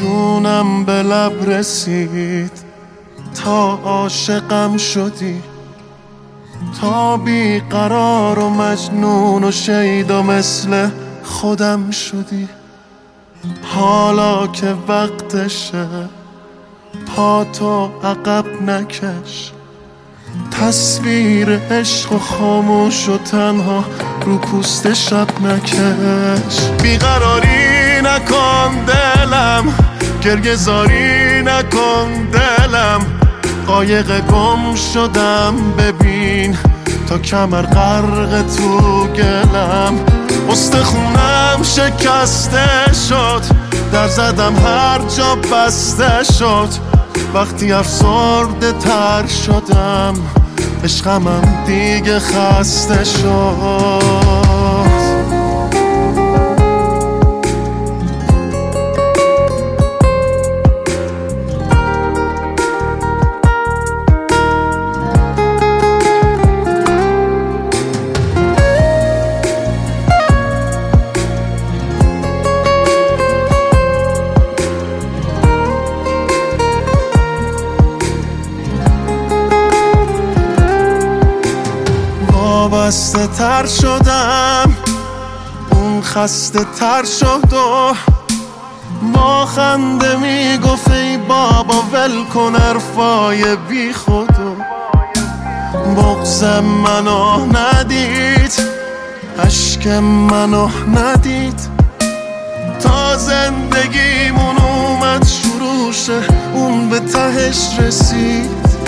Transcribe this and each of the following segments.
جونم به لب رسید تا عاشقم شدی، تا بیقرار و مجنون و شیدا مثل خودم شدی. حالا که وقتشه پا تو عقب نکش، تصویر عشق و خاموش و تنها رو پوست شب نکش. بیقراری نکن دلم، گریه زاری نکن دلم، قایق گم شدم ببین تا کمر غرق تو گلم. استخونم شکسته شد، در زدم هر جا بسته شد، وقتی افسرده تر شدم عشقمم دیگه خسته شد. وابسته تر شدم، اون خسته تر شد و با خنده میگفت ای بابا ول کن حرفای بی خودو. بغض منو ندید، اشک منو ندید، تا زندگیمون اومد شروع شه اون به تهش رسید،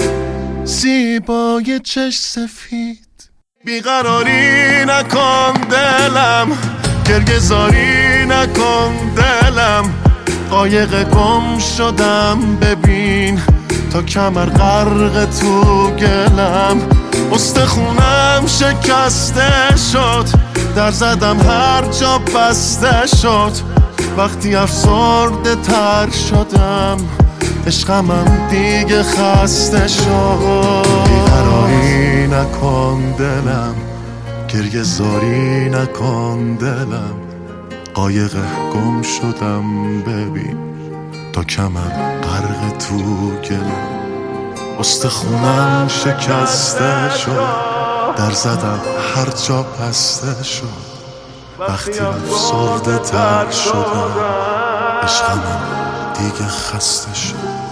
زیبای چشم سفید. بیقراری نکن دلم، گریه زاری نکن دلم، قایق گم شدم ببین تا کمر غرق تو گلم. استخونم شکسته شد، در زدم هر جا بسته شد، وقتی افسرده تر شدم عشقمم دیگه خسته شد. بیقراری نکن دلم، گریه زاری نکن دلم، قایق گم شدم ببین تا کمر غرق تو گلم. استخونم شکسته شد، در زدم هر جا بسته شد، وقتی افسرده تر شدم عشقمم دیگه خسته شد.